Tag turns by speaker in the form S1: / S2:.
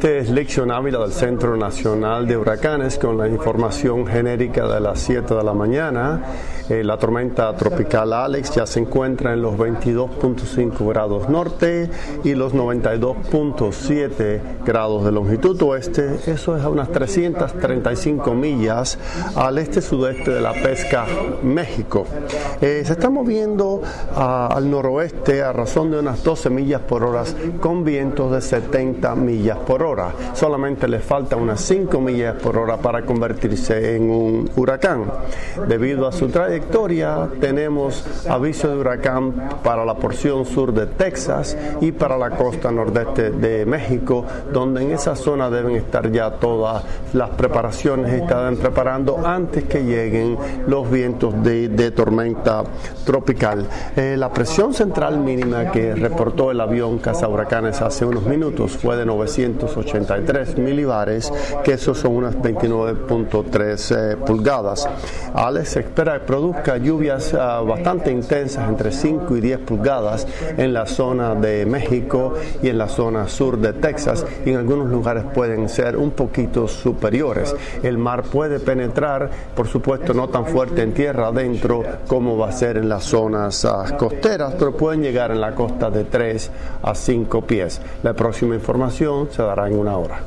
S1: Este es Lección Ávila del Centro Nacional de Huracanes con la información genérica de las 7 de la mañana. La tormenta tropical Alex ya se encuentra en los 22.5 grados norte y los 92.7 grados de longitud oeste. Eso es a unas 335 millas al este-sudeste de La Pesca, México. Se está moviendo al noroeste a razón de unas 12 millas por hora con vientos de 70 millas por hora. Solamente le falta unas 5 millas por hora para convertirse en un huracán. Debido a su trayectoria, tenemos aviso de huracán para la porción sur de Texas y para la costa nordeste de México, donde en esa zona deben estar ya todas las preparaciones y están preparando antes que lleguen los vientos de tormenta tropical. La presión central mínima que reportó el avión cazahuracanes hace unos minutos fue de 983 milibares, que esos son unas 29.3 pulgadas. Alex se espera que produzca lluvias bastante intensas, entre 5 y 10 pulgadas en la zona de México y en la zona sur de Texas, y en algunos lugares pueden ser un poquito superiores. El mar puede penetrar, por supuesto no tan fuerte en tierra adentro como va a ser en las zonas costeras, pero pueden llegar en la costa de 3 a 5 pies. La próxima información se dará en una hora.